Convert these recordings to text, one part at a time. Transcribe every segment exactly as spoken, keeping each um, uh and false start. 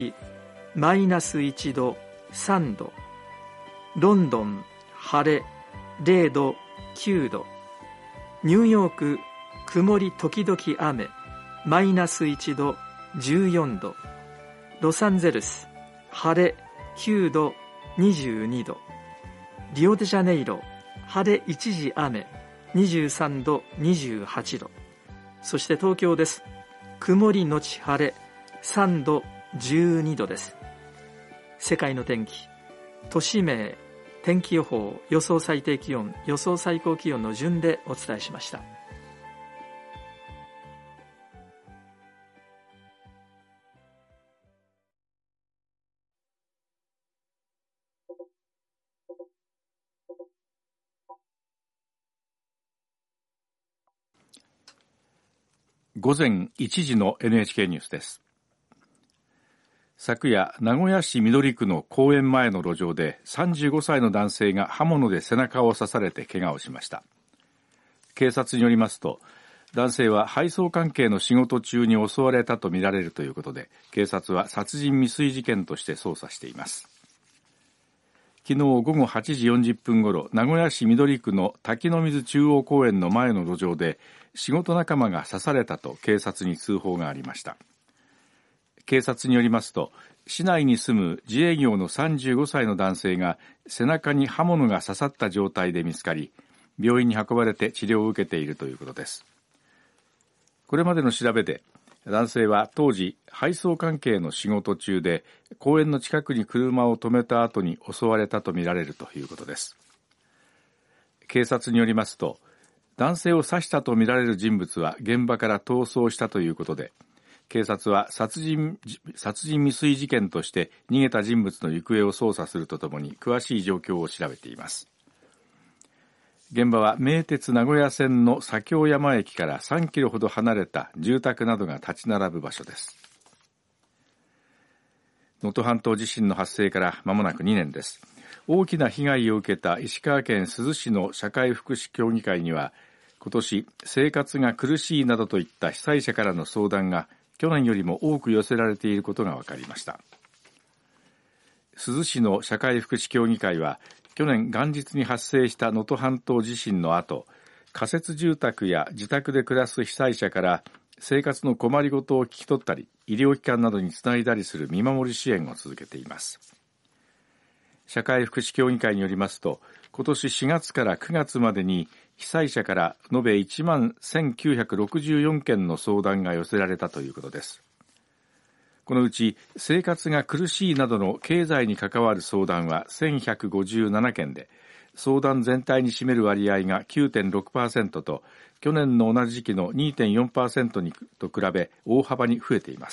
マイナスいちど、さんど、ロンドン晴れれいど、きゅうど、ニューヨーク曇り時々雨マイナスいちど、じゅうよんど、ロサンゼルス晴れきゅうど、にじゅうにど、リオデジャネイロ晴れ一時雨にじゅうさんど、にじゅうはちど、そして東京です。曇りのち晴れさんど、じゅうにどです。世界の天気、都市名、天気予報、予想最低気温、予想最高気温の順でお伝えしました。 午前いちじの エヌエイチケー ニュースです。昨夜、名古屋市緑区の公園前の路上でさんじゅうごさいの男性が刃物で背中を刺されて怪我をしました。警察によりますと、男性は配送関係の仕事中に襲われたとみられるということで、警察は殺人未遂事件として捜査しています。昨日午後はちじよんじゅっぷんごろ、名古屋市緑区の滝の水中央公園の前の路上で仕事仲間が刺されたと警察に通報がありました。警察によりますと、市内に住む自営業のさんじゅうごさいの男性が背中に刃物が刺さった状態で見つかり、病院に運ばれて治療を受けているということです。これまでの調べで、男性は当時配送関係の仕事中で公園の近くに車を止めた後に襲われたとみられるということです。警察によりますと、男性を刺したとみられる人物は現場から逃走したということで、警察は殺人、殺人未遂事件として逃げた人物の行方を捜査するとともに詳しい状況を調べています。現場は名鉄名古屋線の左京山駅からさんキロほど離れた住宅などが立ち並ぶ場所です。能登半島地震の発生から間もなくにねんです。大きな被害を受けた石川県珠洲市の社会福祉協議会には、今年生活が苦しいなどといった被災者からの相談が去年よりも多く寄せられていることが分かりました。珠洲市の社会福祉協議会は、去年元日に発生した能登半島地震の後、仮設住宅や自宅で暮らす被災者から生活の困りごとを聞き取ったり、医療機関などにつないだりする見守り支援を続けています。社会福祉協議会によりますと、今年しがつからくがつまでに被災者から延べいちまんせんきゅうひゃくろくじゅうよんけんの相談が寄せられたということです。このうち生活が苦しいなどの経済に関わる相談はせんひゃくごじゅうななけんで、相談全体に占める割合が きゅうてんろくパーセント と去年の同じ時期の にてんよんパーセント にと比べ大幅に増えています。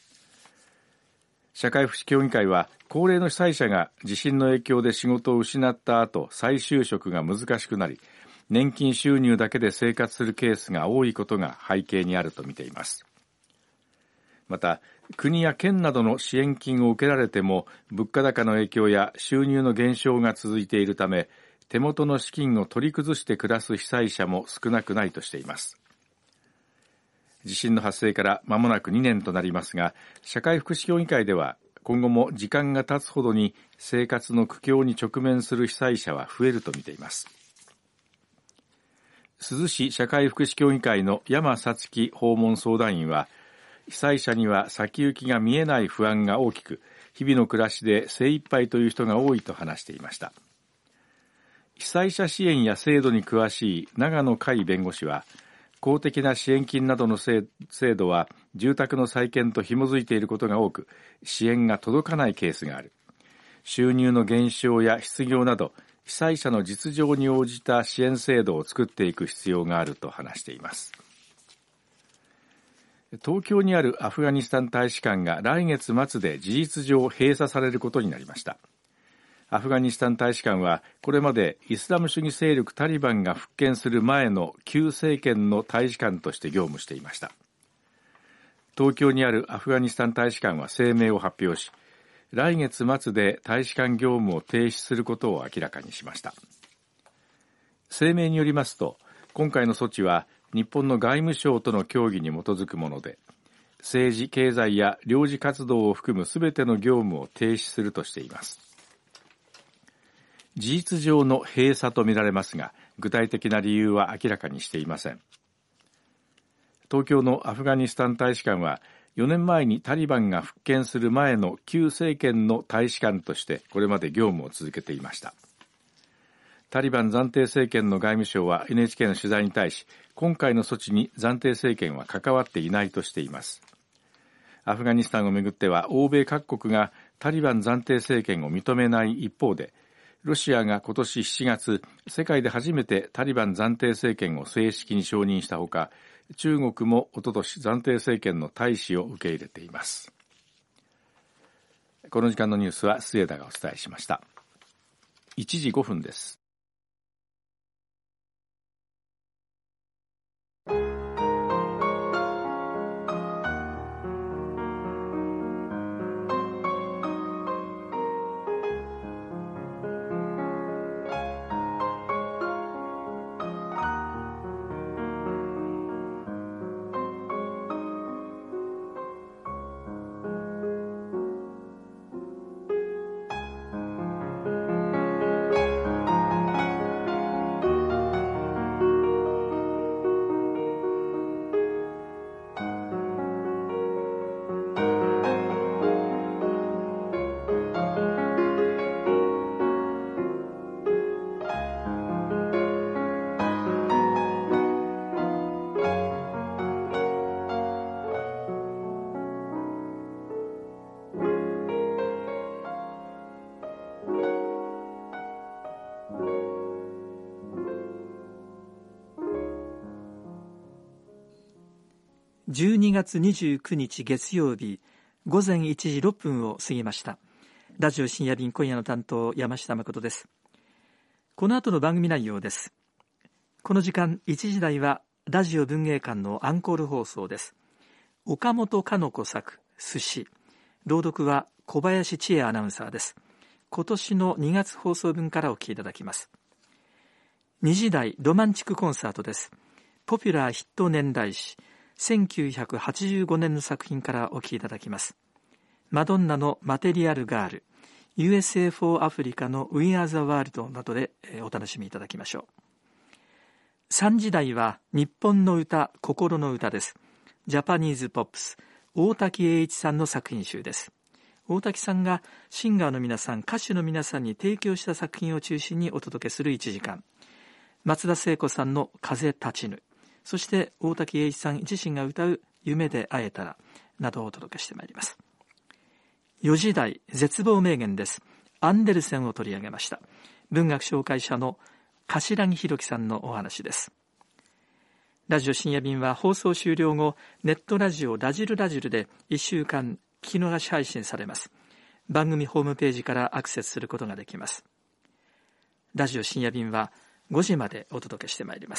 社会福祉協議会は、高齢の被災者が地震の影響で仕事を失った後、再就職が難しくなり、年金収入だけで生活するケースが多いことが背景にあると見ています。また、国や県などの支援金を受けられても、物価高の影響や収入の減少が続いているため、手元の資金を取り崩して暮らす被災者も少なくないとしています。地震の発生から間もなくにねんとなりますが、社会福祉協議会では、今後も時間が経つほどに生活の苦境に直面する被災者は増えると見ています。珠洲市社会福祉協議会の山さつき訪問相談員は、被災者には先行きが見えない不安が大きく、日々の暮らしで精一杯という人が多いと話していました。被災者支援や制度に詳しい長野海弁護士は、公的な支援金などの制度は住宅の再建と紐づいていることが多く、支援が届かないケースがある。収入の減少や失業など、被災者の実情に応じた支援制度を作っていく必要があると話しています。東京にあるアフガニスタン大使館が来月末で事実上閉鎖されることになりました。アフガニスタン大使館はこれまでイスラム主義勢力タリバンが復権する前の旧政権の大使館として業務していました。東京にあるアフガニスタン大使館は声明を発表し、来月末で大使館業務を停止することを明らかにしました。声明によりますと、今回の措置は日本の外務省との協議に基づくもので、 政治・経済や領事活動を含むすべての業務を停止するとしています。事実上の閉鎖とみられますが、具体的な理由は明らかにしていません。東京のアフガニスタン大使館は、よねんまえにタリバンが復権する前の旧政権の大使館としてこれまで業務を続けていました。タリバン暫定政権の外務省は エヌエイチケー の取材に対し、今回の措置に暫定政権は関わっていないとしています。アフガニスタンをめぐっては、欧米各国がタリバン暫定政権を認めない一方で、ロシアが今年しちがつ、世界で初めてタリバン暫定政権を正式に承認したほか、中国もおととし暫定政権の大使を受け入れています。この時間のニュースは末田がお伝えしました。いちじごふんです。 じゅうにがつにじゅうくにち月曜日ごぜんいちじろっぷんを過ぎました。ラジオ深夜便、今夜の担当山下誠です。この後の番組内容です。この時間いちじ台はラジオ文芸館のアンコール放送です。岡本かの子作寿司、朗読は小林千恵アナウンサーです。今年のにがつ放送分からお聞きいただきます。にじ台ロマンチックコンサートです。ポピュラーヒット年代史せんきゅうひゃくはちじゅうごねんの作品からお聞きいただきます。マドンナのマテリアルガール、 ユーエスエー フォー アフリカの We Are the World などでお楽しみいただきましょう。さんじ台は日本の歌、心の歌です。ジャパニーズポップス、大滝栄一さんの作品集です。大滝さんがシンガーの皆さん、歌手の皆さんに提供した作品を中心にお届けするいちじかん。松田聖子さんの風立ちぬ、そして大滝栄一さん自身が歌う夢で会えたらなどをお届けしてまいります。よじ台絶望名言です。アンデルセンを取り上げました。文学紹介者の頭木弘樹さんのお話です。ラジオ深夜便は放送終了後、ネットラジオラジルラジルでいっしゅうかん聞き逃し配信されます。番組ホームページからアクセスすることができます。ラジオ深夜便はごじまでお届けしてまいります。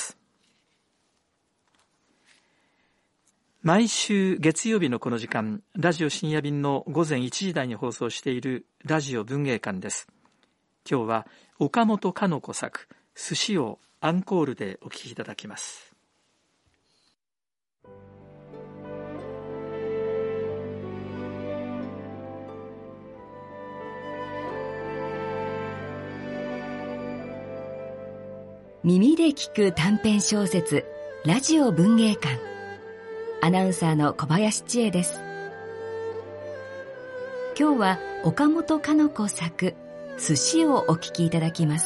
毎週月曜日のこの時間、ラジオ深夜便のごぜんいちじ台に放送しているラジオ文芸館です。今日は岡本かの子作寿司をアンコールでお聞きいただきます。 耳で聞く短編小説、ラジオ文芸館。アナウンサーの小林千恵です。今日は岡本かの子作寿司をお聞きいただきます。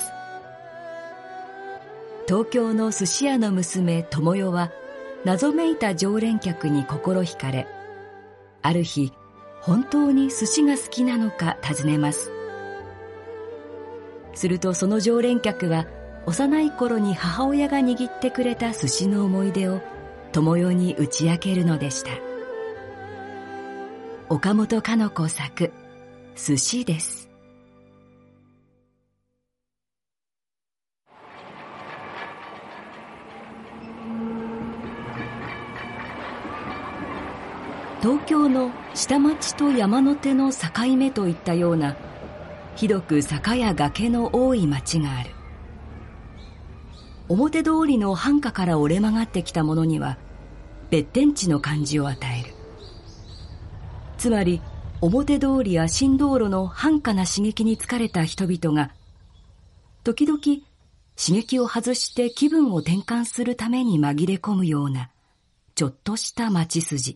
東京の寿司屋の娘智代は謎めいた常連客に心惹かれ、ある日本当に寿司が好きなのか尋ねます。するとその常連客は幼い頃に母親が握ってくれた寿司の思い出を智代に打ち明けるのでした。岡本かの子作寿司です。東京の下町と山の手の境目といったような、ひどく坂や崖の多い町がある。表通りの繁華から折れ曲がってきたものには別天地の感じを与える。 つまり表通りや新道路の繁華な刺激に疲れた人々が時々刺激を外して気分を転換するために紛れ込むようなちょっとした街筋。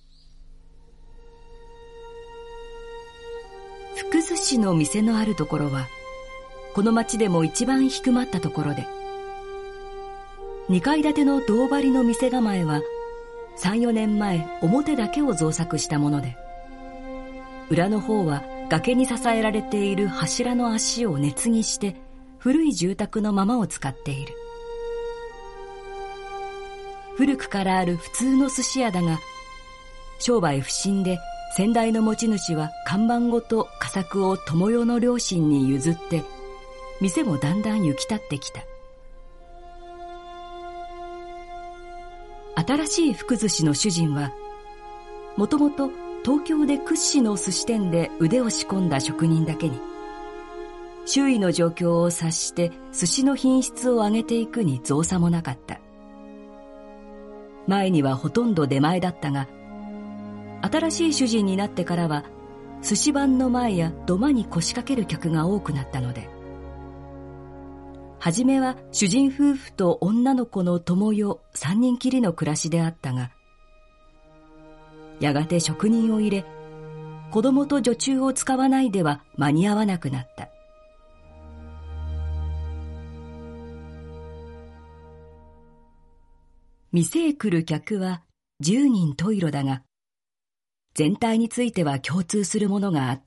福寿司の店のあるところはこの町でも一番低まったところで、にかい建ての銅張りの店構えはさん、よねんまえ表だけを造作したもので、裏の方は崖に支えられている柱の足を根継ぎして古い住宅のままを使っている。古くからある普通の寿司屋だが、商売不振で先代の持ち主は看板ごと家作を友よの両親に譲って、店もだんだん行き立ってきた。新しい福寿司の主人はもともと東京で屈指の寿司店で腕を仕込んだ職人だけに、周囲の状況を察して寿司の品質を上げていくに造作もなかった。前にはほとんど出前だったが、新しい主人になってからは寿司番の前や土間に腰掛ける客が多くなったので、はじめは主人夫婦と女の子の友よ三人きりの暮らしであったが、やがて職人を入れ、子供と女中を使わないでは間に合わなくなった。店へ来る客は十人十色だが、全体については共通するものがあった。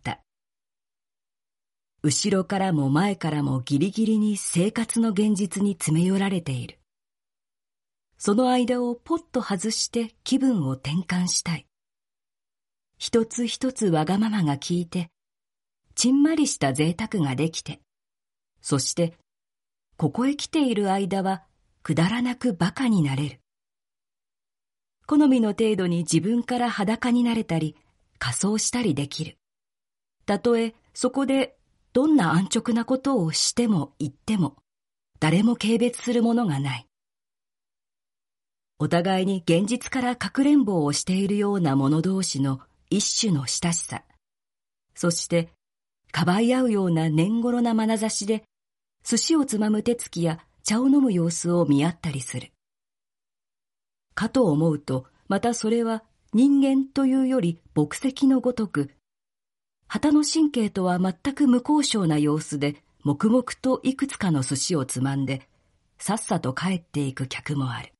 後ろからも前からもギリギリに生活の現実に詰め寄られている。その間をポッと外して気分を転換したい。一つ一つわがままが効いて、ちんまりした贅沢ができて、そしてここへ来ている間はくだらなくバカになれる。好みの程度に自分から裸になれたり仮装したりできる。たとえそこでどんな安直なことをしても言っても誰も軽蔑するものがない。お互いに現実からかくれんぼをしているような者同士の一種の親しさ、そしてかばい合うような年頃な眼差しで寿司をつまむ手つきや茶を飲む様子を見合ったりする。かと思うと、またそれは人間というより牧石のごとく、旗の神経とは全く無交渉な様子で黙々といくつかの寿司をつまんでさっさと帰っていく客もある。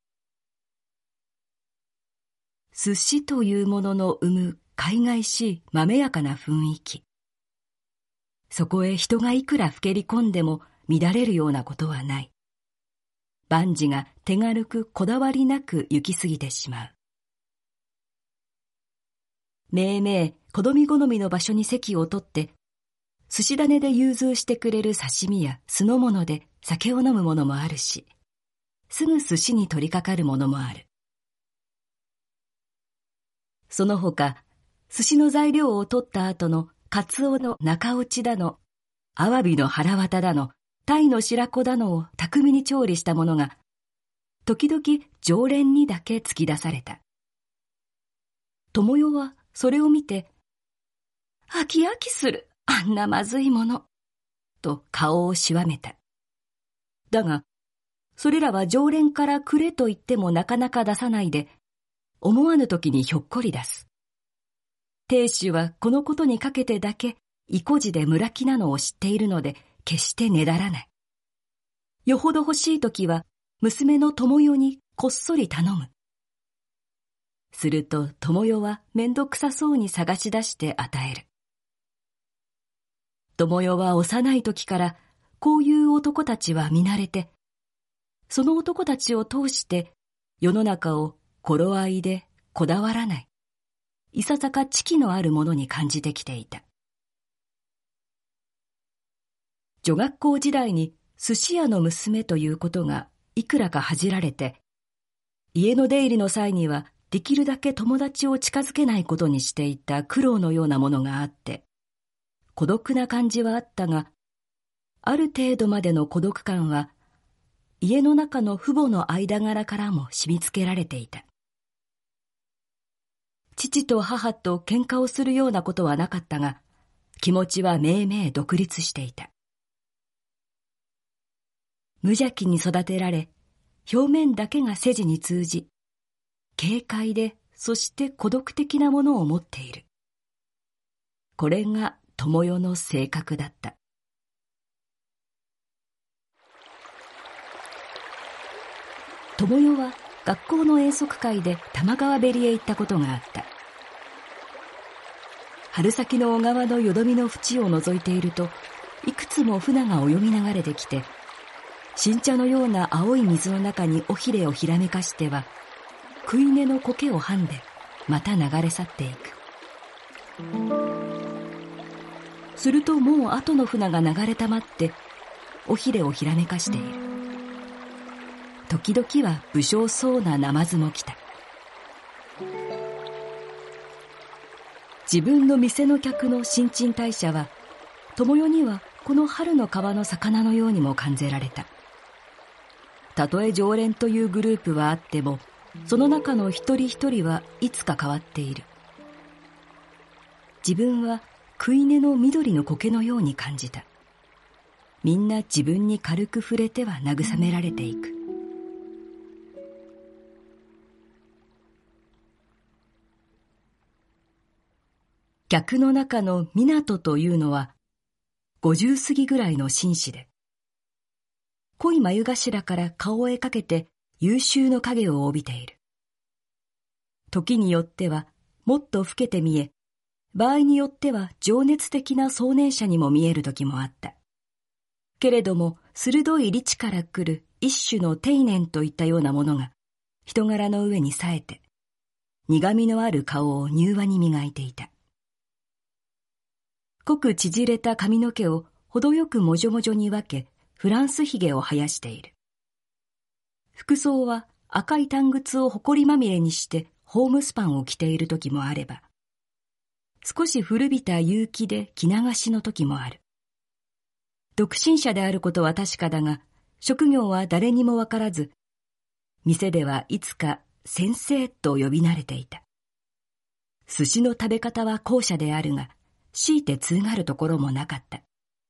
寿司というものの生む海外しいまめやかな雰囲気、そこへ人がいくらふけり込んでも乱れるようなことはない。万事が手軽くこだわりなく行き過ぎてしまう。めいめい好み好みの場所に席を取って、寿司種で融通してくれる刺身や酢の物で酒を飲むものもあるし、すぐ寿司に取り掛かるものもある。その他、寿司の材料を取った後のカツオの中落ちだの、アワビの腹綿だの、鯛の白子だのを巧みに調理したものが、時々常連にだけ突き出された。友よはそれを見て、飽き飽きする、あんなまずいもの、と顔をしわめた。だが、それらは常連からくれと言ってもなかなか出さないで、思わぬ時にひょっこり出す。亭主はこのことにかけてだけ、意固地で村木なのを知っているので、決してねだらない。よほど欲しいときは、娘の友よにこっそり頼む。すると友よはめんどくさそうに探し出して与える。友よは幼い時からこういう男たちは見慣れて、その男たちを通して世の中を頃合いでこだわらない、いささか知気のあるものに感じてきていた。女学校時代に寿司屋の娘ということがいくらか恥じられて、家の出入りの際にはできるだけ友達を近づけないことにしていた苦労のようなものがあって、孤独な感じはあったが、ある程度までの孤独感は家の中の父母の間柄からも染み付けられていた。 父と母と喧嘩をするようなことはなかったが、気持ちはめいめい独立していた。無邪気に育てられ、表面だけが世事に通じ、軽快で、そして孤独的なものを持っている。これが友よの性格だった。友よは学校の遠足会で玉川べりへ行ったことがあった。春先の小川のよどみの縁を覗いていると、いくつも船が泳ぎ流れてきて、新茶のような青い水の中に尾ひれをひらめかしては、食い根の苔をはんでまた流れ去っていく。するともう後の船が流れたまって尾ひれをひらめかしている。時々は不精そうなナマズも来た。自分の店の客の新陳代謝は友よにはこの春の川の魚のようにも感じられた。たとえ常連というグループはあっても、その中の一人一人はいつか変わっている。自分は食い根の緑の苔のように感じた。みんな自分に軽く触れては慰められていく。客の中の湊というのは五十過ぎぐらいの紳士で、濃い眉頭から顔へかけて優秀の影を帯びている。時によってはもっと老けて見え、場合によっては情熱的な壮年者にも見える時もあった。けれども鋭い理智から来る一種の定念といったようなものが人柄の上に冴えて、苦みのある顔を柔和に磨いていた。濃く縮れた髪の毛を程よくもじょもじょに分け、フランスひげを生やしている。服装は赤い短靴をほこりまみれにしてホームスパンを着ている時もあれば、少し古びた結城で着流しの時もある。独身者であることは確かだが、職業は誰にもわからず、店ではいつか先生と呼び慣れていた。寿司の食べ方は後者であるが、強いて通がるところもなかった。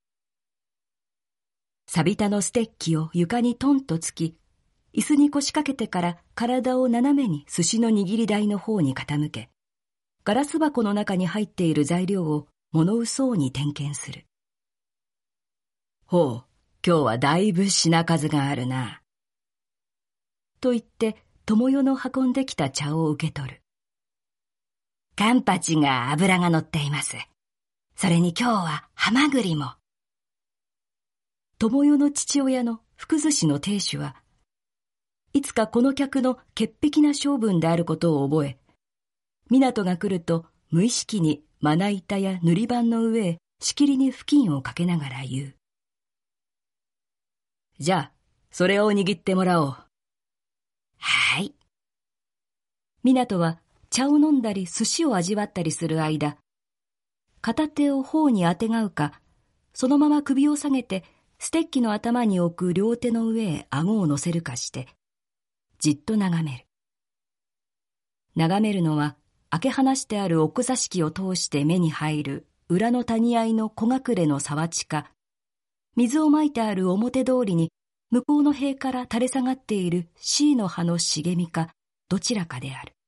錆びたのステッキを床にトンとつき、椅子に腰掛けてから体を斜めに寿司の握り台の方に傾け、ガラス箱の中に入っている材料を物うそうに点検する。ほう、今日はだいぶ品数があるな。と言って、友よの運んできた茶を受け取る。カンパチが脂が乗っています。それに今日はハマグリも。友よの父親の福寿司の亭主は、いつかこの客の潔癖な性分であることを覚え、湊が来ると無意識にまな板や塗り板の上へしきりに布巾をかけながら言う。じゃあ、それを握ってもらおう。はい。湊は茶を飲んだり寿司を味わったりする間、片手を頬にあてがうか、そのまま首を下げてステッキの頭に置く両手の上へ顎を乗せるかして、じっと眺める。眺めるのは、開け放してある奥座敷を通して目に入る裏の谷合の小隠れの沢地か、水をまいてある表通りに向こうの塀から垂れ下がっているシイの葉の茂みか、どちらかである。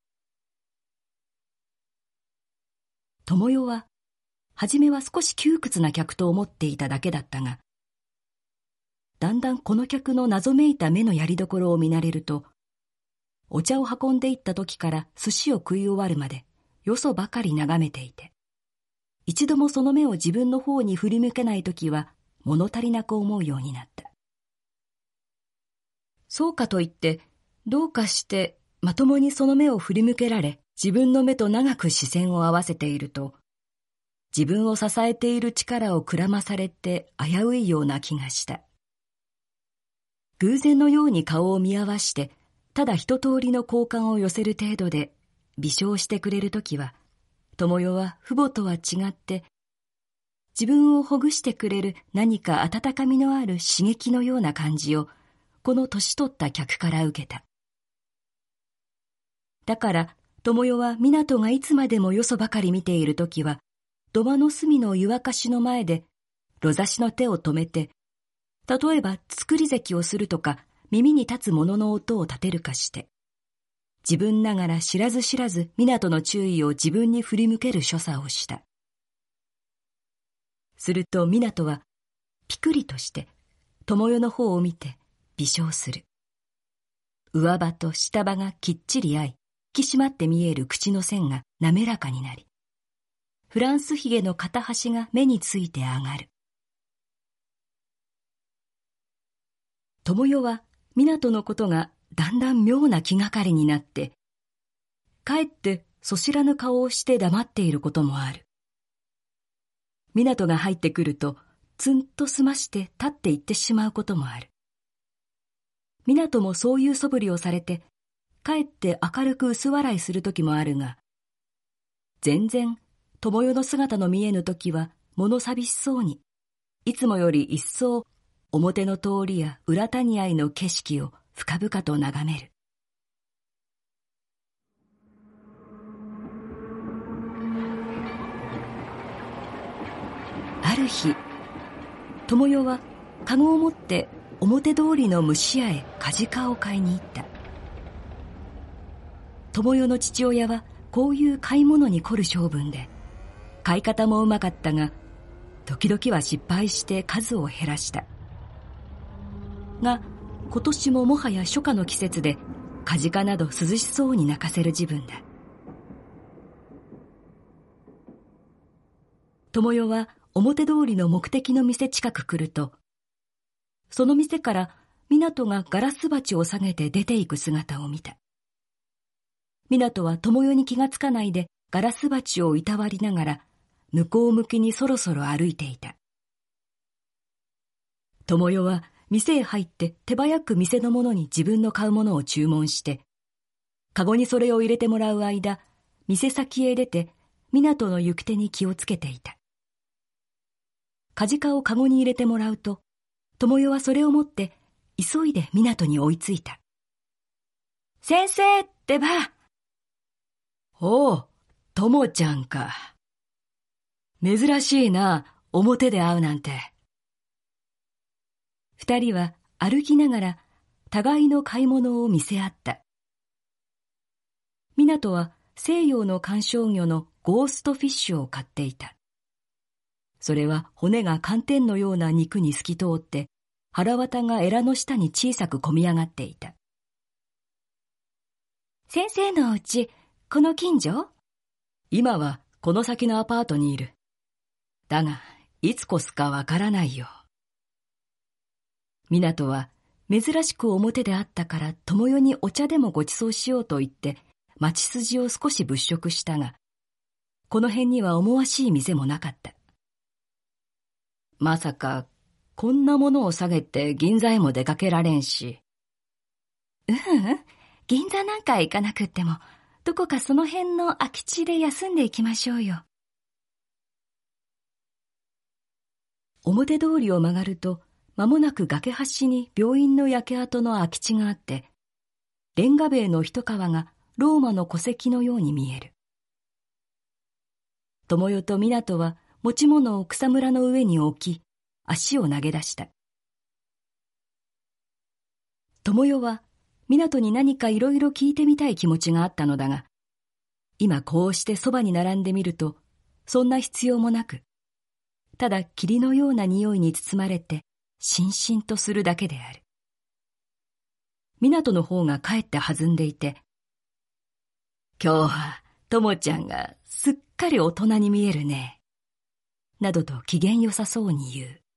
友よは、はじめは少し窮屈な客と思っていただけだったが、だんだんこの客の謎めいた目のやりどころを見慣れると、お茶を運んでいった時から寿司を食い終わるまでよそばかり眺めていて、一度もその目を自分の方に振り向けない時は物足りなく思うようになった。そうかといって、どうかしてまともにその目を振り向けられ、自分の目と長く視線を合わせていると、自分を支えている力をくらまされて危ういような気がした。偶然のように顔を見合わして、ただ一通りの好感を寄せる程度で微笑してくれるときは、友よは父母とは違って、自分をほぐしてくれる何か温かみのある刺激のような感じを、この年取った客から受けた。だから、 友よは湊がいつまでもよそばかり見ているときは、土間の隅の湯沸かしの前で、ろざしの手を止めて、例えば作り咳をするとか、耳に立つものの音を立てるかして、自分ながら知らず知らず湊の注意を自分に振り向ける所作をした。すると湊は、ピクリとして、友よの方を見て、微笑する。上歯と下歯がきっちり合い、引き締まって見える口の線が滑らかになり、フランスひげの片端が目について上がる。友よは湊のことがだんだん妙な気がかりになって、かえってそしらぬ顔をして黙っていることもある。湊が入ってくると、つんと済まして立って行ってしまうこともある。湊もそういう素振りをされて、かえって明るく薄笑いするときもあるが、全然友よの姿の見えぬときは物寂しそうに、いつもより一層表の通りや裏谷合の景色を深々と眺める。ある日、友よはかごを持って表通りの蒸し屋へかじかを買いに行った。友よの父親はこういう買い物に凝る性分で、買い方もうまかったが、時々は失敗して数を減らした。が、今年ももはや初夏の季節で、かじかなど涼しそうに泣かせる自分だ。友よは表通りの目的の店近く来ると、その店から湊がガラス鉢を下げて出ていく姿を見た。湊は友よに気がつかないでガラス鉢をいたわりながら向こう向きにそろそろ歩いていた。友よは店へ入って手早く店の者に自分の買うものを注文して、かごにそれを入れてもらう間、店先へ出て湊の行く手に気をつけていた。かじかをかごに入れてもらうと、友よはそれを持って急いで湊に追いついた。先生ってば。おう、友ちゃんか。珍しいな、表で会うなんて。二人は歩きながら互いの買い物を見せ合った。湊は西洋の観賞魚のゴーストフィッシュを買っていた。それは骨が寒天のような肉に透き通って、腹綿がエラの下に小さくこみ上がっていた。先生のお家、この近所？今はこの先のアパートにいる。だが、いつ越すかわからないよ。湊は珍しく表で会ったから友よにお茶でもご馳走しようと言って町筋を少し物色したが、この辺には思わしい店もなかった。まさかこんなものを下げて銀座へも出かけられんし。ううん、銀座なんかへ行かなくっても、どこかその辺の空き地で休んでいきましょうよ。表通りを曲がると、間もなく崖端に病院の焼け跡の空き地があって、レンガ塀の一川がローマの戸籍のように見える。友よと湊は持ち物を草むらの上に置き、足を投げ出した。友よは湊に何かいろいろ聞いてみたい気持ちがあったのだが、今こうしてそばに並んでみると、そんな必要もなく、ただ霧のような匂いに包まれて、しんしんとするだけである。湊の方がかえって弾んでいて、今日は友ちゃんがすっかり大人に見えるね、などと機嫌よさそうに言う。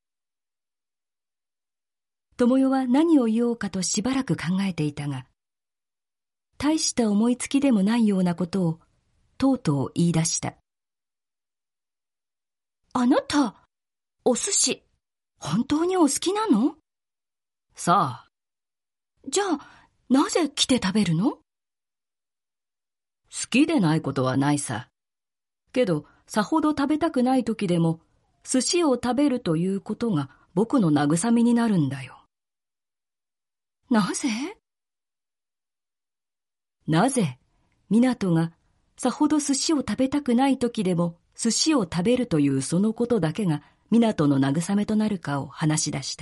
友よは何を言おうかとしばらく考えていたが、大した思いつきでもないようなことをとうとう言い出した。あなた、お寿司、本当にお好きなの？さあ。じゃあ、なぜ来て食べるの？好きでないことはないさ。けど、さほど食べたくない時でも、寿司を食べるということが僕の慰めになるんだよ。なぜ？なぜ、湊がさほど寿司を食べたくない時でも寿司を食べるというそのことだけが湊の慰めとなるかを話し出した。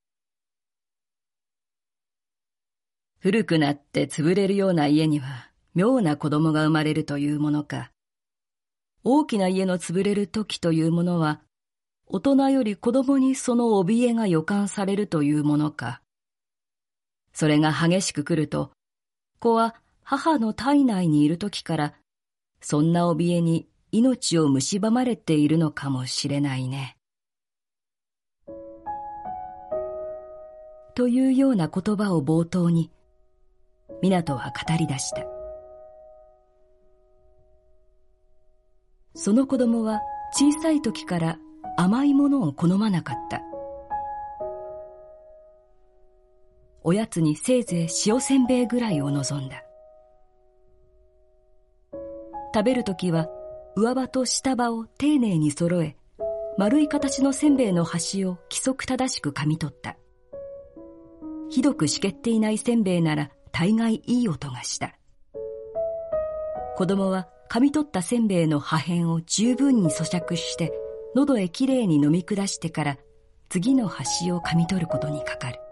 古くなって潰れるような家には妙な子供が生まれるというものか。大きな家の潰れる時というものは、大人より子供にその怯えが予感されるというものか。それが激しく来ると、子は母の体内にいる時から、そんな怯えに命を蝕まれているのかもしれないね。というような言葉を冒頭に、湊は語り出した。その子供は小さい時から甘いものを好まなかった。おやつにせいぜい塩せんべいぐらいを望んだ。食べるときは上歯と下歯を丁寧に揃え、丸い形のせんべいの端を規則正しく噛み取った。ひどくしけっていないせんべいなら大概いい音がした。子供は噛み取ったせんべいの破片を十分に咀嚼して喉へきれいに飲み下してから次の端を噛み取ることにかかる。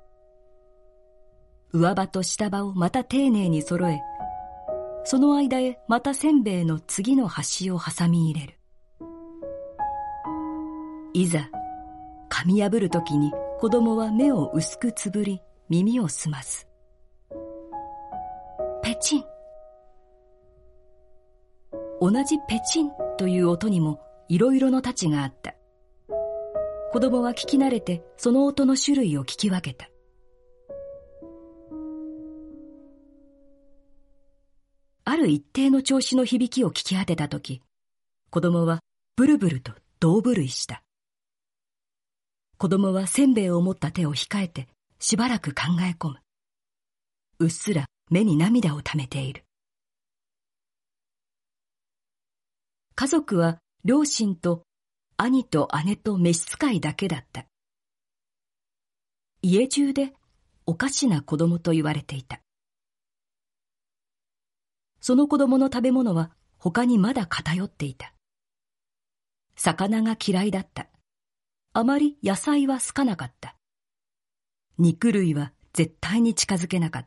上歯と下歯をまた丁寧に揃え、その間へまたせんべいの次の端を挟み入れる。いざ噛み破るときに子供は目を薄くつぶり耳を澄ます。ペチン。同じペチンという音にもいろいろの太刀があった。子供は聞き慣れてその音の種類を聞き分けた。ある一定の調子の響きを聞き当てたとき、子供はブルブルと胴震いした。子供はせんべいを持った手を控えてしばらく考え込む。うっすら目に涙をためている。家族は両親と兄と姉と召使いだけだった。家中でおかしな子供と言われていた。その子供の食べ物は他にまだ偏っていた。魚が嫌いだった。あまり野菜は好かなかった。肉類は絶対に近づけなかった。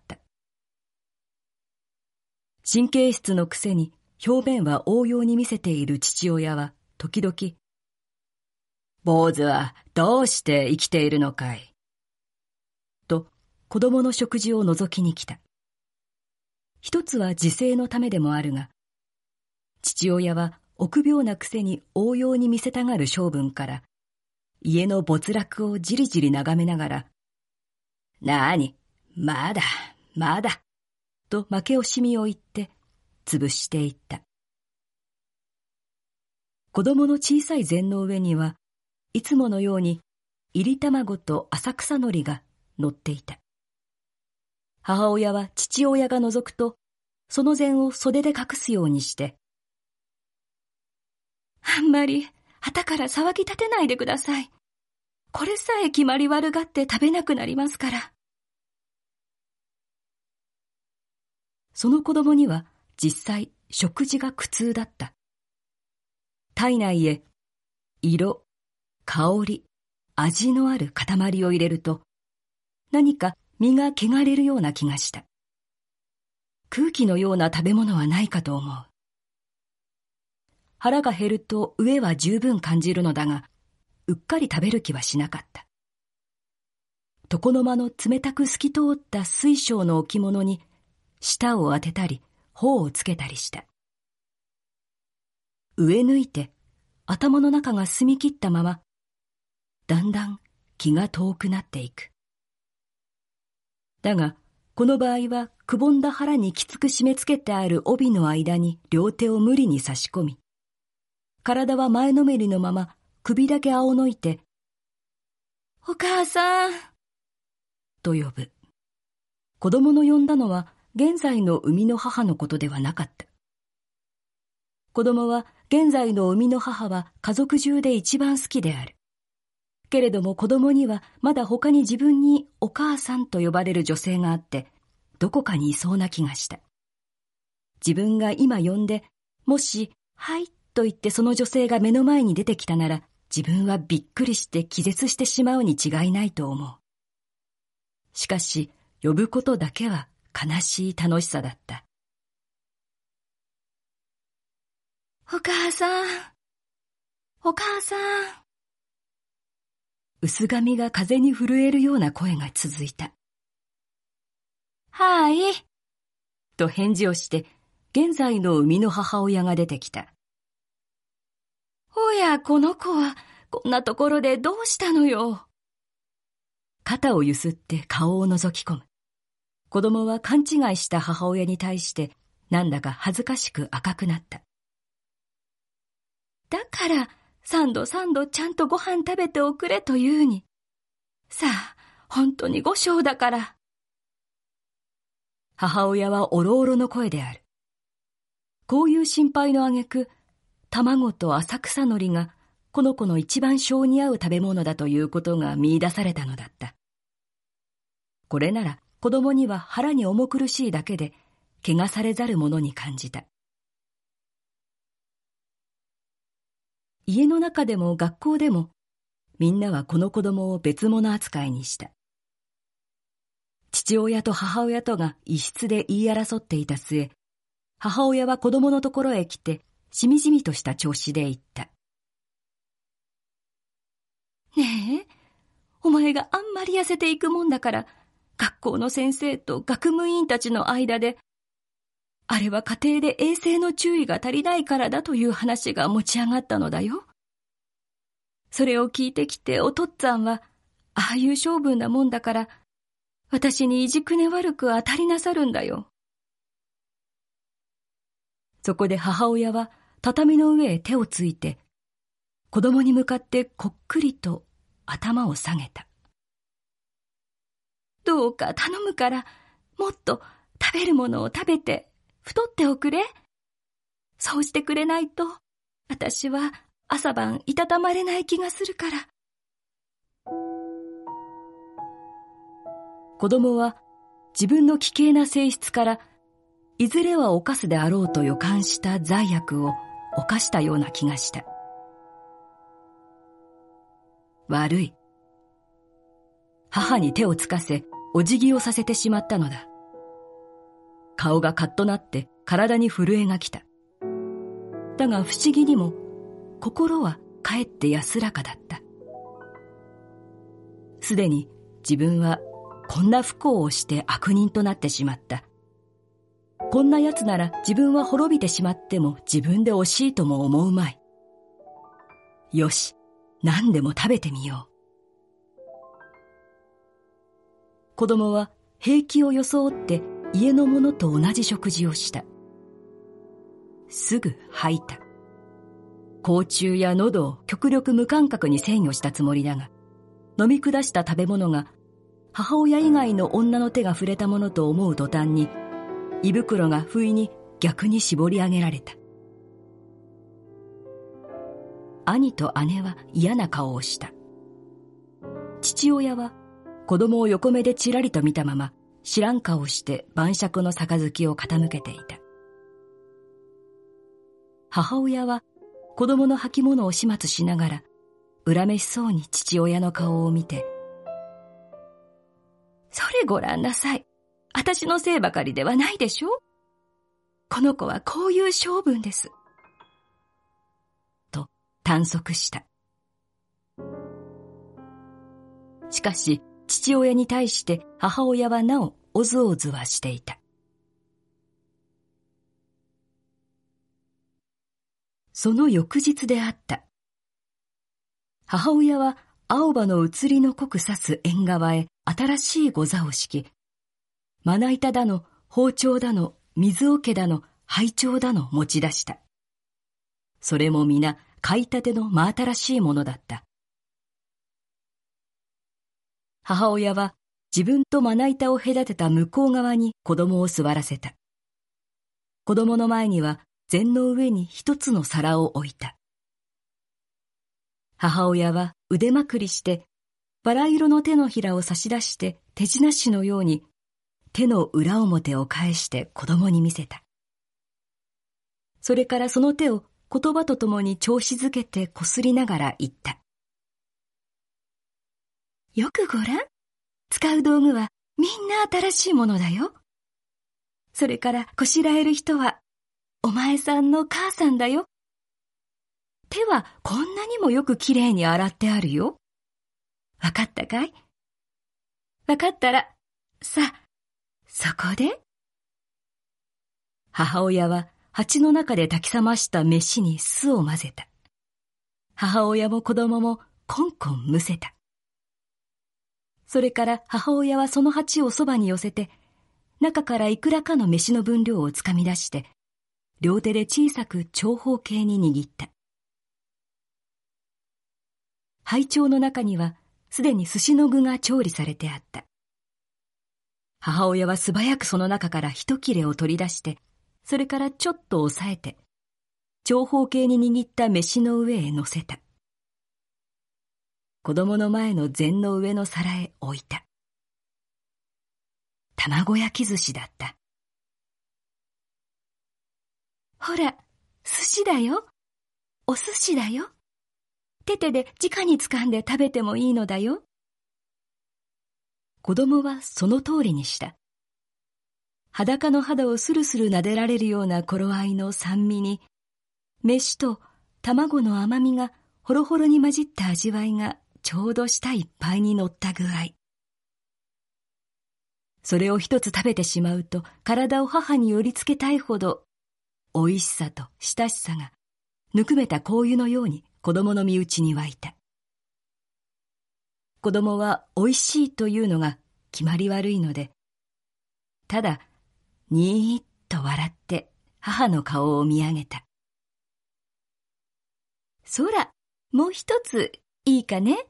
神経質のくせに表面は応用に見せている父親は時々、坊主はどうして生きているのかいと子供の食事を覗きに来た。一つは自制のためでもあるが、父親は臆病なくせに応用に見せたがる性分から、家の没落をじりじり眺めながら、なあに、まだ、まだ、と負け惜しみを言って、潰していった。子供の小さい膳の上には、いつものように、いり卵と浅草のりが乗っていた。母親は父親が覗くと、その膳を袖で隠すようにして、あんまり旗から騒ぎ立てないでください。これさえ決まり悪がって食べなくなりますから。その子供には実際食事が苦痛だった。体内へ色、香り、味のある塊を入れると、何か身が汚れるような気がした。空気のような食べ物はないかと思う。腹が減ると飢えは十分感じるのだが、うっかり食べる気はしなかった。床の間の冷たく透き通った水晶の置物に舌を当てたり頬をつけたりした。上抜いて頭の中が澄み切ったまま、だんだん気が遠くなっていく。だがこの場合はくぼんだ腹にきつく締め付けてある帯の間に両手を無理に差し込み、体は前のめりのまま首だけ仰のいて、お母さんと呼ぶ。子供の呼んだのは現在の生みの母のことではなかった。子供は現在の生みの母は家族中で一番好きである。けれども子供にはまだ他に自分にお母さんと呼ばれる女性があって、どこかにいそうな気がした。 自分が今呼んで、もし、はいと言ってその女性が目の前に出てきたなら、自分はびっくりして気絶してしまうに違いないと思う。しかし、呼ぶことだけは悲しい楽しさだった。お母さん、お母さん。薄髪が風に震えるような声が続いた。はい。と返事をして、現在の生みの母親が出てきた。おや、この子は、こんなところでどうしたのよ。肩をゆすって顔を覗き込む。子供は勘違いした母親に対して、なんだか恥ずかしく赤くなった。だから、三度三度ちゃんとご飯食べておくれというに。さあ、本当にご章だから。母親はおろおろの声である。こういう心配の挙句、卵と浅草海苔がこの子の一番性に合う食べ物だということが見出されたのだった。これなら子供には腹に重苦しいだけで、怪我されざるものに感じた。家の中でも学校でも、みんなはこの子供を別物扱いにした。父親と母親とが一室で言い争っていた末、母親は子供のところへ来て、しみじみとした調子で言った。ねえ、お前があんまり痩せていくもんだから、学校の先生と学務委員たちの間で、あれは家庭で衛生の注意が足りないからだという話が持ち上がったのだよ。それを聞いてきてお父っつぁんは、ああいう性分なもんだから、私にいじくね悪く当たりなさるんだよ。そこで母親は畳の上へ手をついて、子供に向かってこっくりと頭を下げた。どうか頼むから、もっと食べるものを食べて太っておくれ。そうしてくれないと、私は朝晩いたたまれない気がするから。子供は自分の奇形な性質から、いずれは犯すであろうと予感した罪悪を犯したような気がした。悪い。母に手をつかせ、お辞儀をさせてしまったのだ。顔がカッとなって体に震えがきた。だが不思議にも、心はかえって安らかだった。すでに自分はこんな不幸をして悪人となってしまった。こんな奴なら自分は滅びてしまっても自分で惜しいとも思うまい。よし、何でも食べてみよう。子供は平気を装って家の者と同じ食事をした。すぐ吐いた。口中や喉を極力無感覚に制御したつもりだが、飲み下した食べ物が母親以外の女の手が触れたものと思う途端に、胃袋が不意に逆に絞り上げられた。兄と姉は嫌な顔をした。父親は子供を横目でちらりと見たまま知らん顔をして晩酌の杯を傾けていた。母親は子供の履物を始末しながら恨めしそうに父親の顔を見て、それごらんなさい。私のせいばかりではないでしょ。この子はこういう性分です。と短足した。しかし父親に対して母親はなおおずおずはしていた。その翌日であった。母親は青葉の移りの濃く刺す縁側へ新しい御座を敷き、まな板だの、包丁だの、水桶だの、灰丁だの持ち出した。それも皆買いたての真新しいものだった。母親は自分とまな板を隔てた向こう側に子供を座らせた。子供の前には膳の上に一つの皿を置いた。母親は腕まくりして、バラ色の手のひらを差し出して手品師のように手の裏表を返して子供に見せた。 それからその手を言葉とともに調子づけてこすりながら言った。よくごらん。使う道具はみんな新しいものだよ。それからこしらえる人はお前さんの母さんだよ。手はこんなにもよくきれいに洗ってあるよ。わかったかい？わかったら、さあ、そこで。母親は鉢の中で炊き冷ました飯に酢を混ぜた。母親も子供もコンコンむせた。それから母親はその鉢をそばに寄せて、中からいくらかの飯の分量をつかみ出して、両手で小さく長方形に握った。杯丁の中にはすでに寿司の具が調理されてあった。母親は素早くその中から一切れを取り出して、それからちょっと押さえて、長方形に握った飯の上へ乗せた。子供の前の膳の上の皿へ置いた。卵焼き寿司だった。ほら、寿司だよ。お寿司だよ。手々で直に掴んで食べてもいいのだよ。子供はその通りにした。裸の肌をスルスル撫でられるような頃合いの酸味に、飯と卵の甘みがほろほろに混じった味わいがちょうど舌いっぱいに乗った具合。それを一つ食べてしまうと体を母に寄りつけたいほど、おいしさと親しさがぬくめた香油のように子供の身内に湧いた。子供はおいしいというのが決まり悪いので、ただにーっと笑って母の顔を見上げた。そら、もう一ついいかね。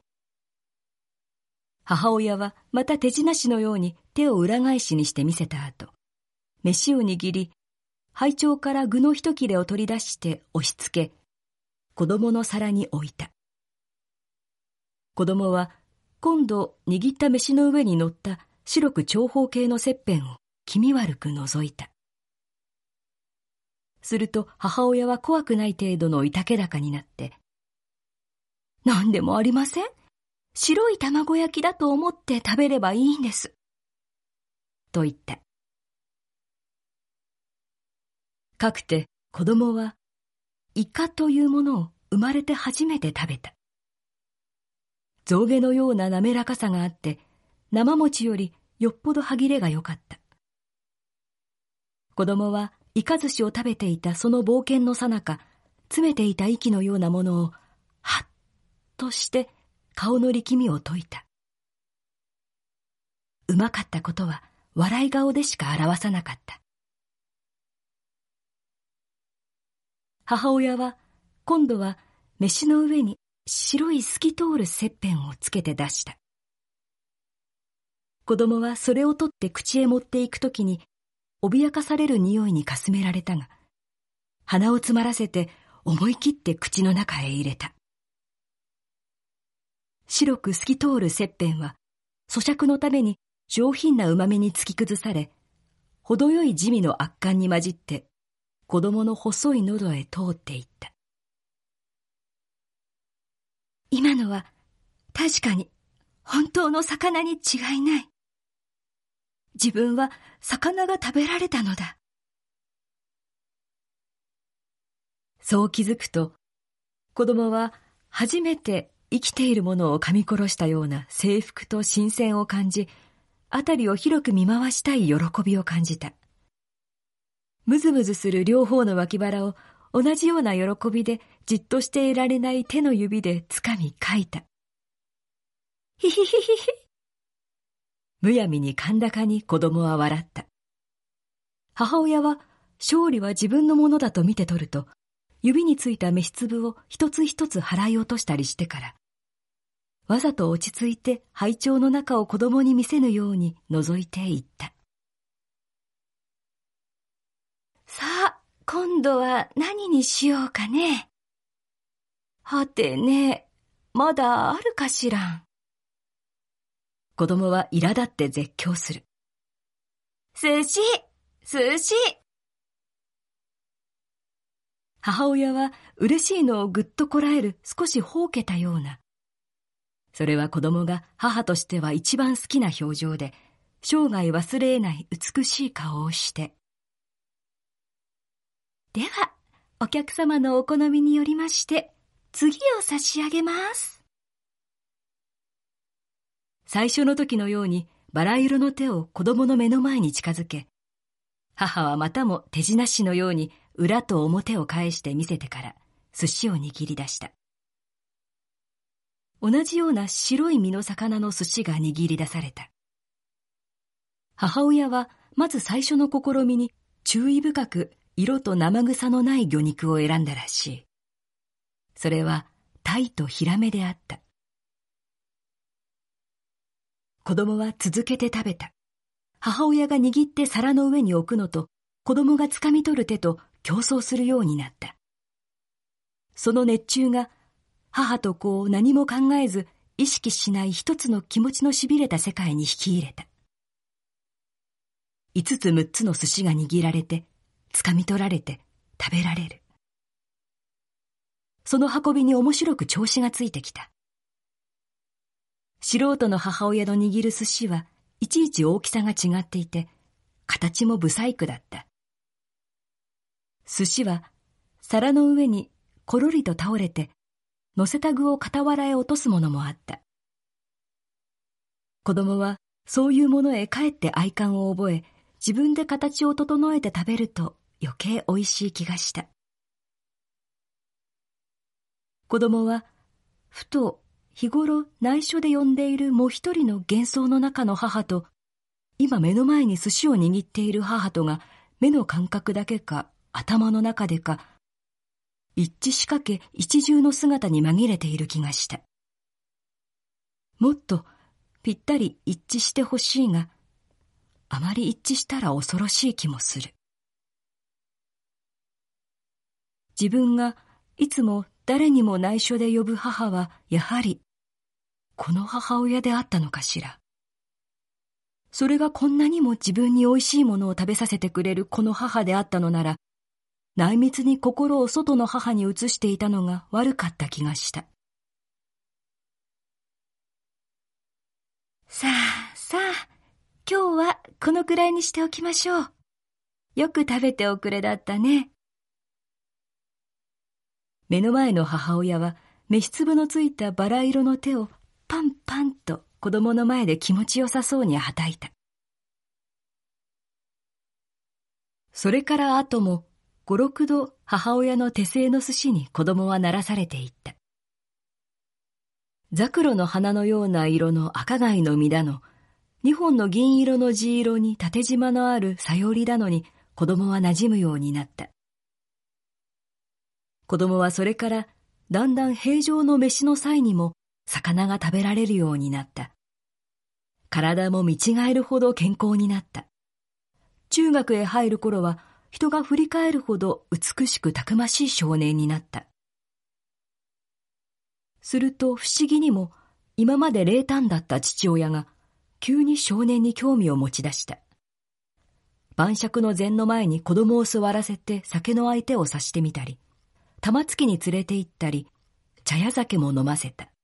母親はまた手品師のように手を裏返しにして見せた後、飯を握り、杯丁から具の一切れを取り出して押し付け、子供の皿に置いた。子供は今度握った飯の上に乗った白く長方形の切片を気味悪く覗いた。すると母親は怖くない程度のいたけ高になって、なんでもありません。白い卵焼きだと思って食べればいいんです。と言った。かくて子供はイカというものを生まれて初めて食べた。象牙のような滑らかさがあって、生餅よりよっぽど歯切れが良かった。子供はイカ寿司を食べていたその冒険のさなか、詰めていた息のようなものをはっとして顔の力みを解いた。うまかったことは笑い顔でしか表さなかった。母親は今度は飯の上に白い透き通る切片をつけて出した。子供はそれを取って口へ持っていくときに脅かされる匂いにかすめられたが、鼻を詰まらせて思い切って口の中へ入れた。白く透き通る切片は咀嚼のために上品な旨味に突き崩され、程よい地味の圧巻に混じって子供の細い喉へ通っていった。今のは確かに本当の魚に違いない。自分は魚が食べられたのだ。そう気づくと、子供は初めて生きているものを噛み殺したような征服と新鮮を感じ、あたりを広く見回したい喜びを感じた。むずむずする両方の脇腹を同じような喜びでじっとしていられない手の指でつかみかいた。ひひひひひ。むやみに甲高に子供は笑った。母親は勝利は自分のものだと見て取ると、指についた飯粒を一つ一つ払い落としたりしてから、わざと落ち着いて杯丁の中を子供に見せぬように覗いていった。さあ、今度は何にしようかね。はてね、まだあるかしらん。子供は苛立って絶叫する。寿司、寿司。 母親は嬉しいのをぐっとこらえる少しほうけたような。それは子供が母としては一番好きな表情で、生涯忘れ得ない美しい顔をして。では、お客様のお好みによりまして、次を差し上げます。最初の時のようにバラ色の手を子供の目の前に近づけ、母はまたも手品師のように裏と表を返して見せてから寿司を握り出した。同じような白い身の魚の寿司が握り出された。母親はまず最初の試みに注意深く色と生臭のない魚肉を選んだらしい。それは鯛とヒラメであった。子供は続けて食べた。母親が握って皿の上に置くのと、子供が掴み取る手と競争するようになった。その熱中が母と子を何も考えず意識しない一つの気持ちのしびれた世界に引き入れた。五つ六つの寿司が握られて、掴み取られて、食べられる。その運びに面白く調子がついてきた。素人の母親の握る寿司はいちいち大きさが違っていて、形も不細工だった。寿司は皿の上にころりと倒れて、乗せた具を傍らへ落とすものもあった。子供はそういうものへかえって愛感を覚え、自分で形を整えて食べると余計おいしい気がした。子供はふと日頃内緒で呼んでいるもう一人の幻想の中の母と、今目の前に寿司を握っている母とが目の感覚だけか頭の中でか一致しかけ一重の姿に紛れている気がした。もっとぴったり一致してほしいが、あまり一致したら恐ろしい気もする。自分がいつも誰にも内緒で呼ぶ母はやはりこの母親であったのかしら。それがこんなにも自分においしいものを食べさせてくれるこの母であったのなら、内密に心を外の母に移していたのが悪かった気がした。さあさあ、今日はこのくらいにしておきましょう。よく食べておくれだったね。目の前の母親は飯粒のついたバラ色の手をパンパンと子供の前で気持ちよさそうにはたいた。それから後も五六度母親の手製の寿司に子供は慣らされていった。ザクロの花のような色の赤貝の実だの、二本の銀色の地色に縦縞のあるさよりだのに子供は馴染むようになった。子供はそれからだんだん平常の飯の際にも魚が食べられるようになった。体も見違えるほど健康になった。中学へ入る頃は人が振り返るほど美しくたくましい少年になった。すると不思議にも今まで冷淡だった父親が急に少年に興味を持ち出した。晩酌の膳の前に子供を座らせて酒の相手をさしてみたり、玉突きに連れて行ったり、茶屋酒も飲ませた。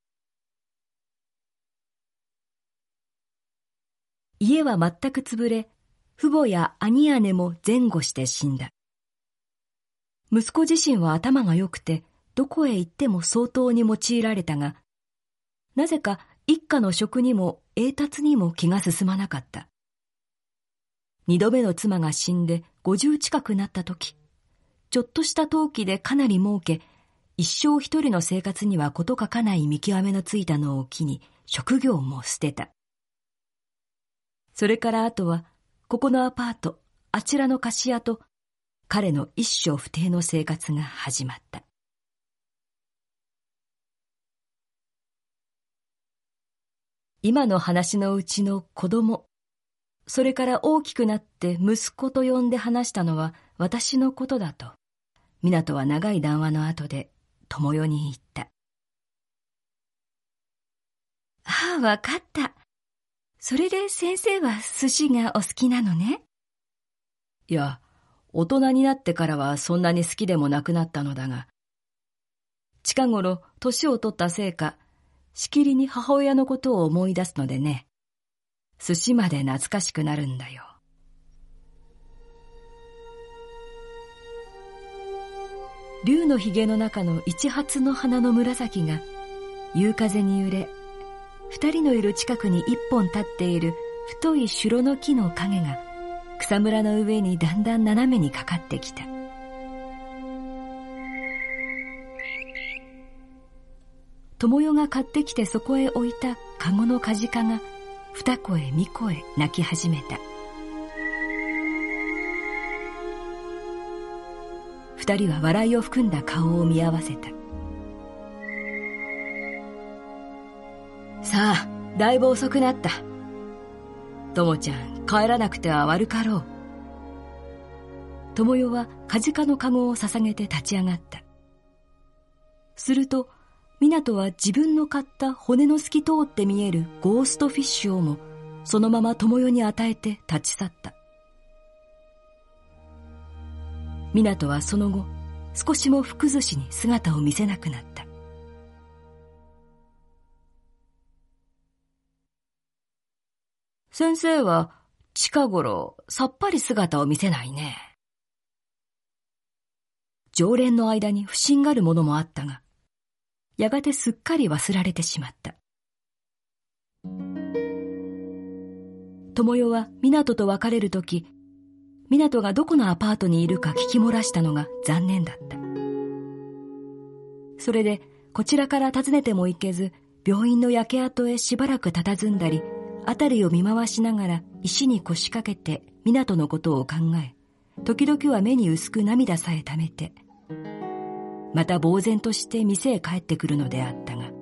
家は全く潰れ、父母や兄姉も前後して死んだ。息子自身は頭が良くて、どこへ行っても相当に用いられたが、なぜか一家の職にも栄達にも気が進まなかった。二度目の妻が死んで五十近くなった時、ちょっとした登記でかなり儲け、一生一人の生活にはこと書かない見極めのついたのを機に職業も捨てた。それからあとは、ここのアパート、あちらの貸し屋と、彼の一生不定の生活が始まった。今の話のうちの子供、それから大きくなって息子と呼んで話したのは私のことだと、湊は長い談話の後で智代に言った。ああ、わかった。それで先生は寿司がお好きなのね。 いや、 大人になってからはそんなに好きでもなくなったのだが、近頃年を取ったせいか、しきりに母親のことを思い出すのでね、寿司まで懐かしくなるんだよ。竜のひげの中の一発の花の紫が夕風に揺れ、二人のいる近くに一本立っている太いシュロの木の影が草むらの上にだんだん斜めにかかってきた。友よが買ってきてそこへ置いたカゴのカジカが二声三声泣き始めた。二人は笑いを含んだ顔を見合わせた。さあ、だいぶ遅くなった。ともちゃん、帰らなくては悪かろう。友よはカジカのカゴを捧げて立ち上がった。すると、湊は自分の買った骨の透き通って見えるゴーストフィッシュをもそのまま友よに与えて立ち去った。湊はその後、少しも福寿司に姿を見せなくなった。先生は近頃さっぱり姿を見せないね。常連の間に不審がるものもあったが、やがてすっかり忘られてしまった。友よは湊と別れるとき、湊がどこのアパートにいるか聞き漏らしたのが残念だった。それでこちらから訪ねても行けず、病院の焼け跡へしばらく佇んだり、辺りを見回しながら石に腰掛けて湊のことを考え、時々は目に薄く涙さえためて、また呆然として店へ帰ってくるのであったが、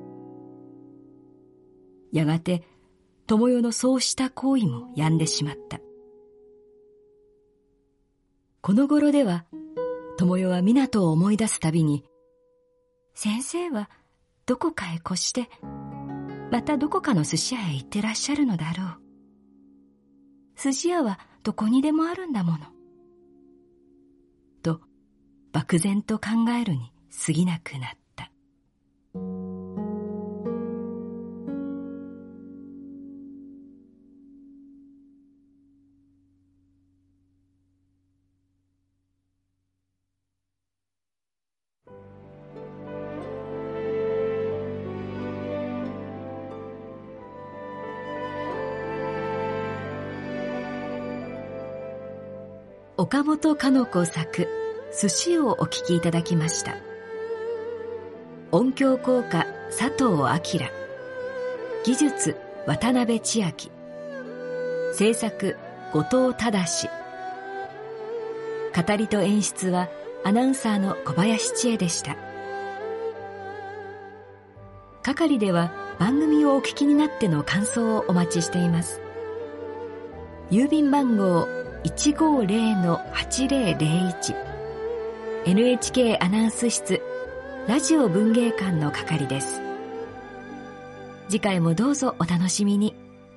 やがて友よのそうした行為も止んでしまった。この頃では友よは湊を思い出すたびに、先生はどこかへ越してまたどこかの寿司屋へ行ってらっしゃるのだろう。寿司屋はどこにでもあるんだものと漠然と考えるに過ぎなくなった。岡本かの子作寿司をお聞きいただきました。音響効果佐藤明、技術渡辺千秋、制作後藤忠、語りと演出はアナウンサーの小林千恵でした。係では番組をお聞きになっての感想をお待ちしています。郵便番号 いちごーぜろのはちぜろぜろいち エヌエイチケー アナウンス室ラジオ文芸館の係です。次回もどうぞお楽しみに。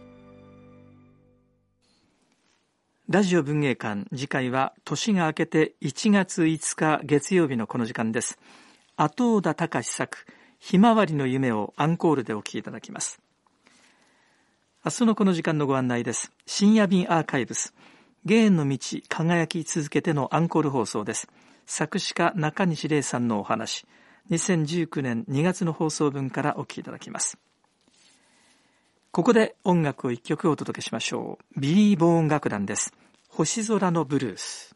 ラジオ文芸館、次回は年が明けていちがついつか月曜日のこの時間です。後田隆作ひまわりの夢をアンコールでお聞きいただきます。明日のこの時間のご案内です。深夜便アーカイブス、芸の道輝き続けてのアンコール放送です。作詞家中西礼さんのお話、にせんじゅうきゅうねんにがつの放送分からお聞きいただきます。ここで音楽を一曲お届けしましょう。ビリー・ボーン楽団です。星空のブルース。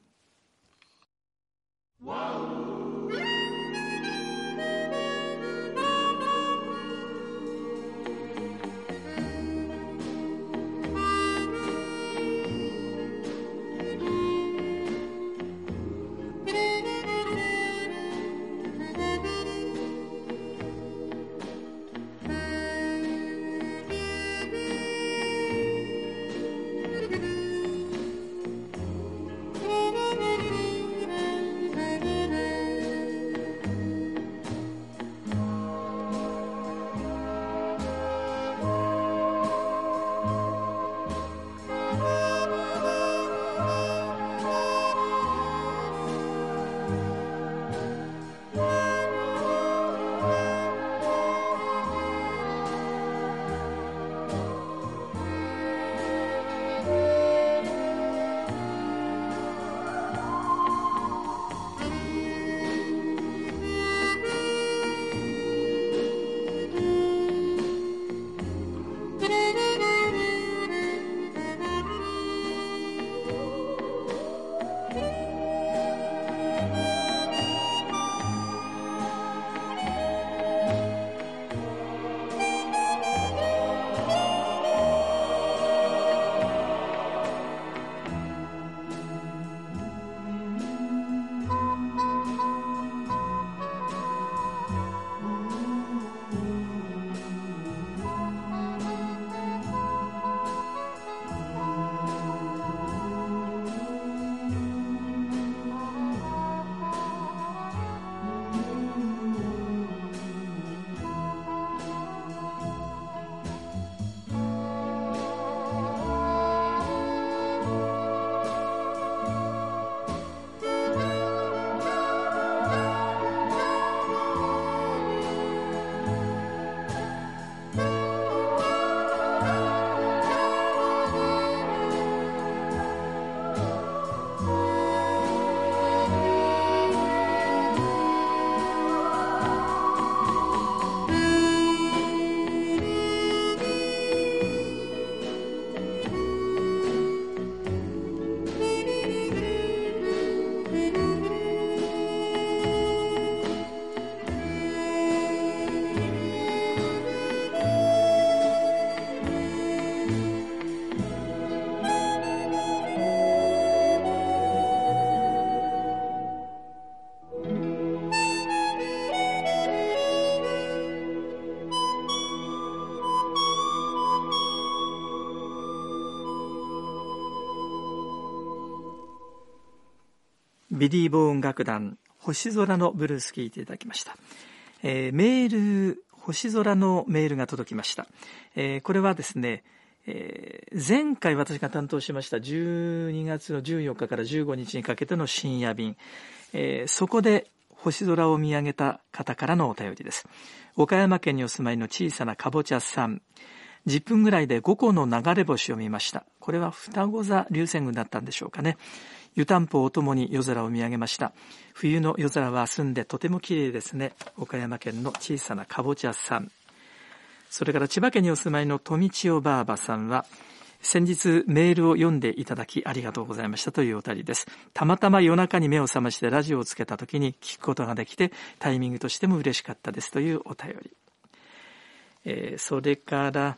ビリー・ボーン楽団星空のブルース聴いていただきました。えー、メール星空のメールが届きました。えー、これはですね、えー、前回私が担当しましたじゅうにがつのじゅうよっかからじゅうごにちにかけての深夜便、えー、そこで星空を見上げた方からのお便りです。岡山県にお住まいの小さなかぼちゃさん、じゅっぷんぐらいでごこの流れ星を見ました。これは双子座流星群だったんでしょうかね。湯たんぽをともに夜空を見上げました。冬の夜空は澄んでとても綺麗ですね。岡山県の小さなかぼちゃさん。それから千葉県にお住まいの富千代ばあばさんは、先日メールを読んでいただきありがとうございましたというお便りです。たまたま夜中に目を覚ましてラジオをつけた時に聞くことができて、タイミングとしても嬉しかったですというお便り。えー、それから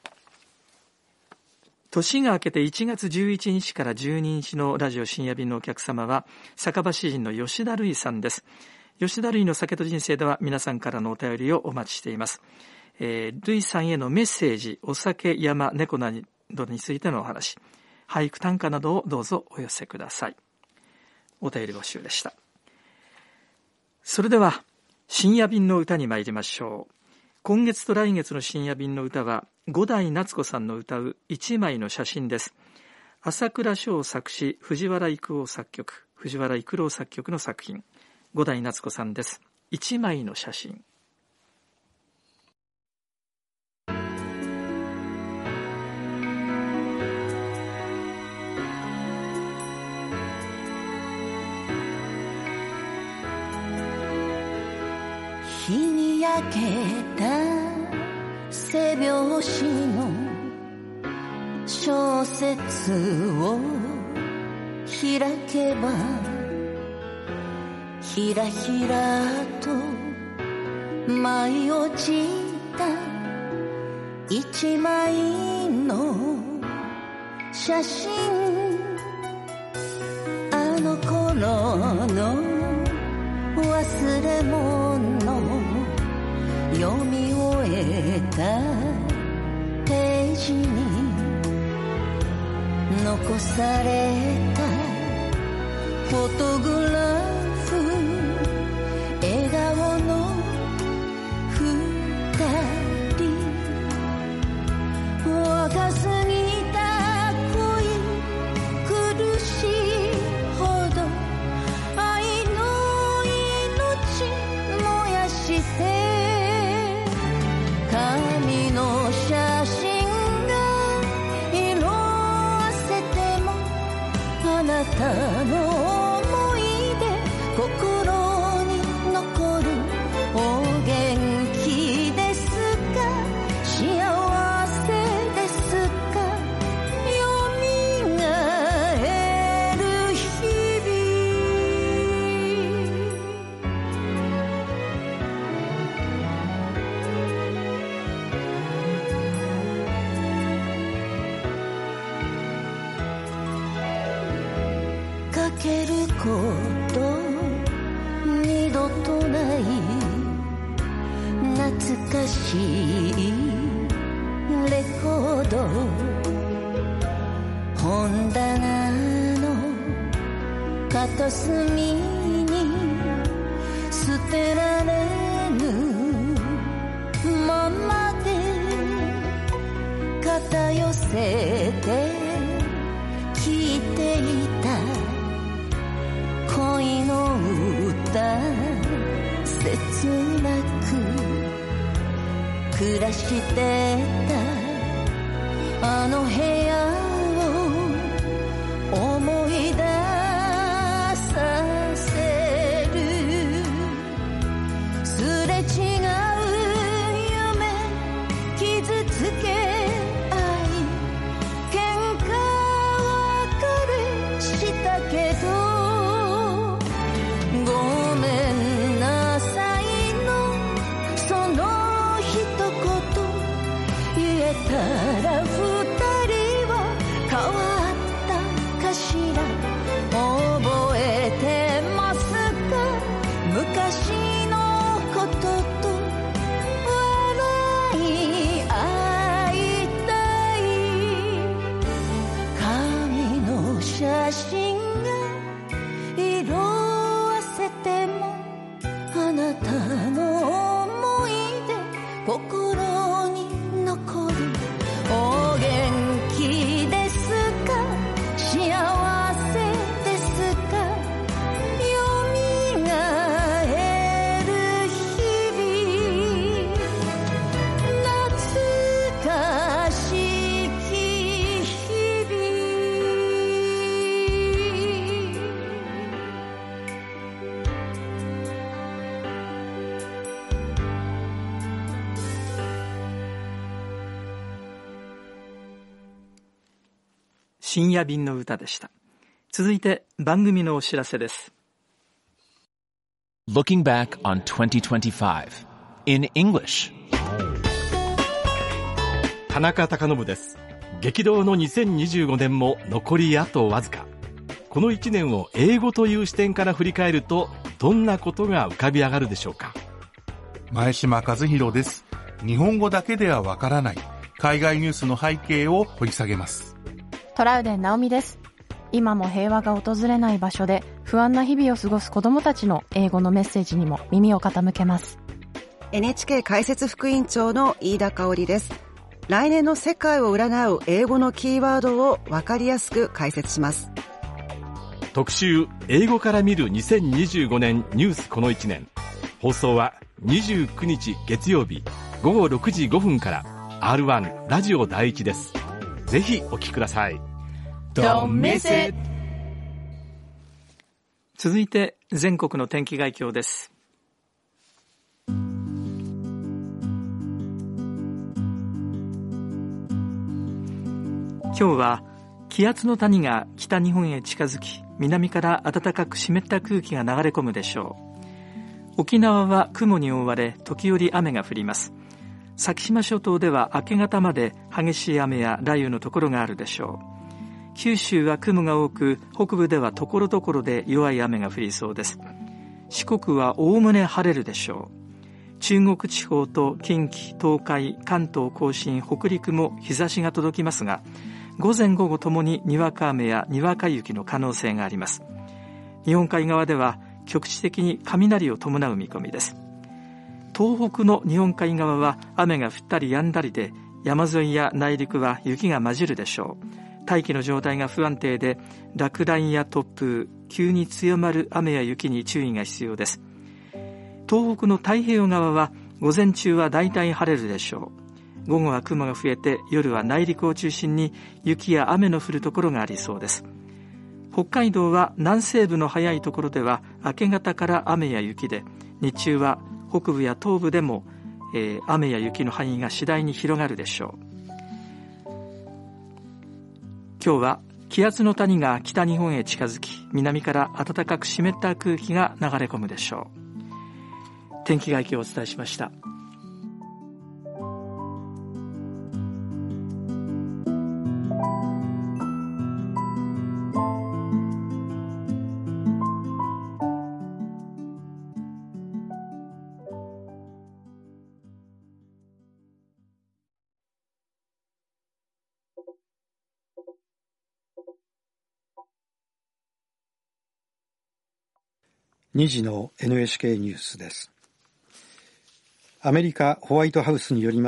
年が明けていちがつじゅういちにちからじゅうににちのラジオ深夜便のお客様は酒場詩人の吉田類さんです。吉田類の酒と人生では皆さんからのお便りをお待ちしています。えー、類さんへのメッセージ、お酒、山、猫などについてのお話、俳句短歌などをどうぞお寄せください。お便り募集でした。それでは深夜便の歌に参りましょう。今月と来月の深夜便の歌は五代夏子さんの歌う一枚の写真です。朝倉翔作詞、藤原育郎作曲、藤原育郎作曲の作品、五代夏子さんです。一枚の写真。 日に焼けた背表紙の小説を開けば、ひらひらと舞い落ちた一枚の写真、あの頃の忘れ物読み終えたページに残されたフォトグラフ、笑顔の二人、若すぎた恋苦しいほど愛の命燃やして紙の写真が色あせてもあなたの思い出心に残る。お元気ですか、幸せですか、よみがえる日々。かけること二度とない懐かしいレコード、本棚の片隅に捨てられぬままで肩寄せて聞いていた恋の歌、切なく暮らしてたあの部屋を思い出させる。すれ違う夢、傷つけ愛、喧嘩別れしたけどごめんなさいのその一言言えたら二人は変わったかしら。覚えてますか、昔のことと笑い合いたい。紙の写真が色心に残る。お元気ですか、幸せですか、よみがえる日々、懐かしき日々。 深夜便の歌でした。続いて番組のお知らせです。 Looking back on twenty twenty-five in English。 田中貴信です。激動のにせんにじゅうごねんも残りあとわずか。このいちねんを英語という視点から振り返ると、どんなことが浮かび上がるでしょうか。 前島和弘です。日本語だけではわからない海外ニュースの背景を掘り下げます。 トラウデン直美です。今も平和が訪れない場所で不安な日々を過ごす子どもたちの英語のメッセージにも耳を傾けます。 エヌエイチケー 解説副委員長の飯田香織です。来年の世界を占う英語のキーワードを分かりやすく解説します。 特集英語から見るにせんにじゅうごねんニュースこのいちねん。放送はにじゅうくにち月曜日ごごろくじごふんから アールワン ラジオ第一です。ぜひお聞きください。 Don't miss it。 続いて全国の天気概況です。今日は気圧の谷が北日本へ近づき、南から暖かく湿った空気が流れ込むでしょう。沖縄は雲に覆われ、時折雨が降ります。先島諸島では明け方まで激しい雨や雷雨のところがあるでしょう。九州は雲が多く、北部ではところどころで弱い雨が降りそうです。四国はおおむね晴れるでしょう。中国地方と近畿、東海、関東甲信、北陸も日差しが届きますが、午前午後ともににわか雨やにわか雪の可能性があります。日本海側では局地的に雷を伴う見込みです。東北の日本海側は雨が降ったり止んだりで、山沿いや内陸は雪が混じるでしょう。大気の状態が不安定で、落雷や突風、急に強まる雨や雪に注意が必要です。東北の太平洋側は午前中はだいたい晴れるでしょう。午後は雲が増えて、夜は内陸を中心に雪や雨の降るところがありそうです。北海道は南西部の早いところでは明け方から雨や雪で、日中は北部や東部でも、えー、雨や雪の範囲が次第に広がるでしょう。今日は気圧の谷が北日本へ近づき、南から暖かく湿った空気が流れ込むでしょう。天気概況をお伝えしました。 にじの エヌエイチケー ニュースです。アメリカホワイトハウスによります